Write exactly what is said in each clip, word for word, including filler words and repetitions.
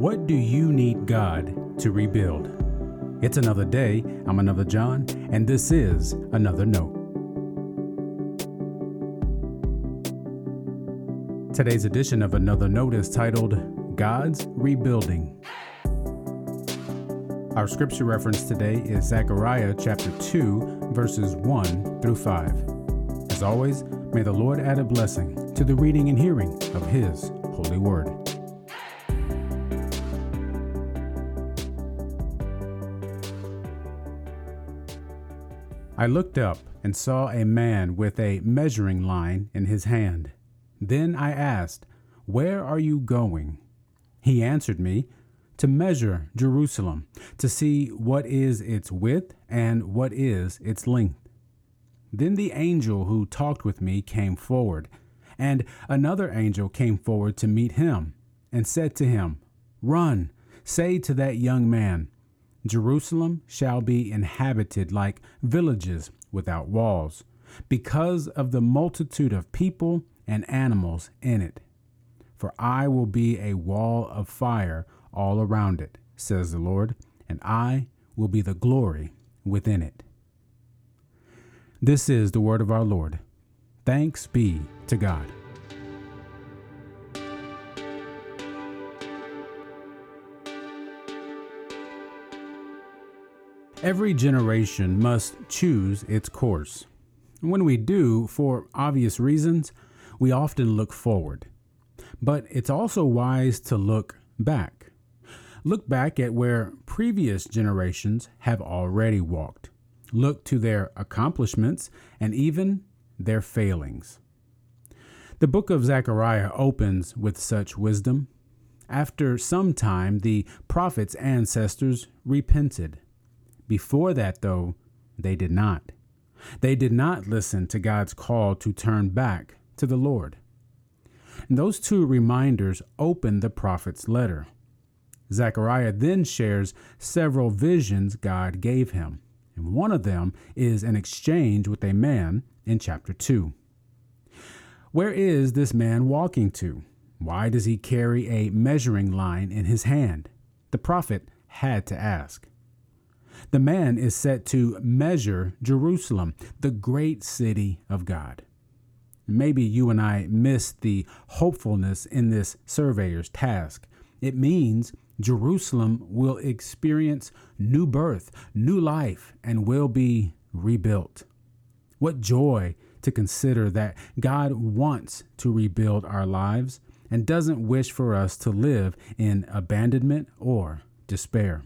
What do you need God to rebuild? It's another day. I'm Another John, and this is Another Note. Today's edition of Another Note is titled, God's Rebuilding. Our scripture reference today is Zechariah chapter two, verses one through five. As always, may the Lord add a blessing to the reading and hearing of His holy word. I looked up and saw a man with a measuring line in his hand. Then I asked, "Where are you going?" He answered me, "To measure Jerusalem, to see what is its width and what is its length." Then the angel who talked with me came forward, and another angel came forward to meet him, and said to him, "Run, say to that young man, Jerusalem shall be inhabited like villages without walls, because of the multitude of people and animals in it. For I will be a wall of fire all around it, says the Lord, and I will be the glory within it." This is the word of our Lord. Thanks be to God. Every generation must choose its course. When we do, for obvious reasons, we often look forward. But it's also wise to look back. Look back at where previous generations have already walked. Look to their accomplishments and even their failings. The book of Zechariah opens with such wisdom. After some time, the prophet's ancestors repented. Before that, though, they did not. They did not listen to God's call to turn back to the Lord. And those two reminders open the prophet's letter. Zechariah then shares several visions God gave him, and one of them is an exchange with a man in chapter two. Where is this man walking to? Why does he carry a measuring line in his hand? The prophet had to ask. The man is set to measure Jerusalem, the great city of God. Maybe you and I missed the hopefulness in this surveyor's task. It means Jerusalem will experience new birth, new life, and will be rebuilt. What joy to consider that God wants to rebuild our lives and doesn't wish for us to live in abandonment or despair.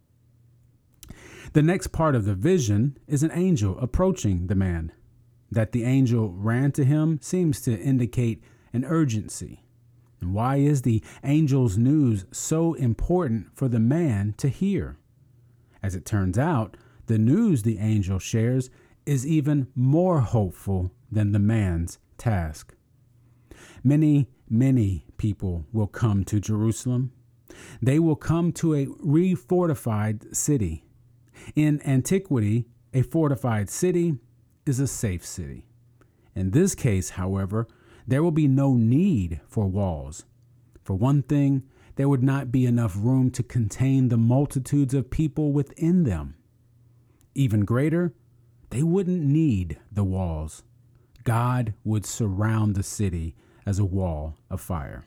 The next part of the vision is an angel approaching the man. That the angel ran to him seems to indicate an urgency. And why is the angel's news so important for the man to hear? As it turns out, the news the angel shares is even more hopeful than the man's task. Many, many people will come to Jerusalem. They will come to a refortified city. In antiquity, a fortified city is a safe city. In this case, however, there will be no need for walls. For one thing, there would not be enough room to contain the multitudes of people within them. Even greater, they wouldn't need the walls. God would surround the city as a wall of fire.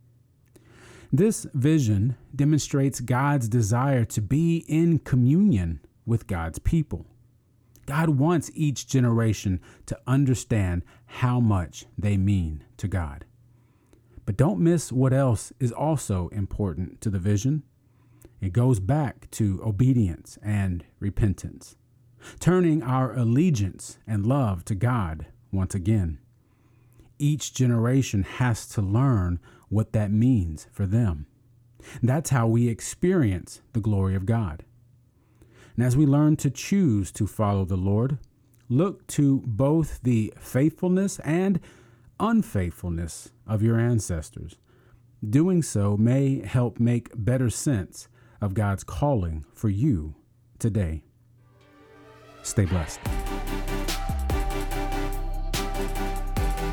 This vision demonstrates God's desire to be in communion with God's people. God wants each generation to understand how much they mean to God. But don't miss what else is also important to the vision. It goes back to obedience and repentance, turning our allegiance and love to God once again. Each generation has to learn what that means for them. That's how we experience the glory of God. And as we learn to choose to follow the Lord, look to both the faithfulness and unfaithfulness of your ancestors. Doing so may help make better sense of God's calling for you today. Stay blessed.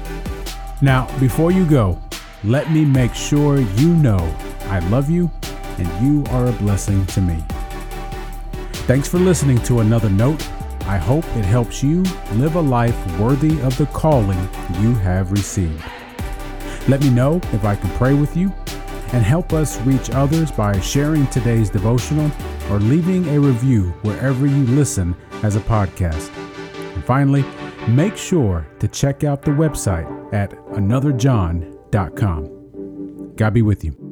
Now, before you go, let me make sure you know I love you and you are a blessing to me. Thanks for listening to Another Note. I hope it helps you live a life worthy of the calling you have received. Let me know if I can pray with you and help us reach others by sharing today's devotional or leaving a review wherever you listen as a podcast. And finally, make sure to check out the website at another john dot com. God be with you.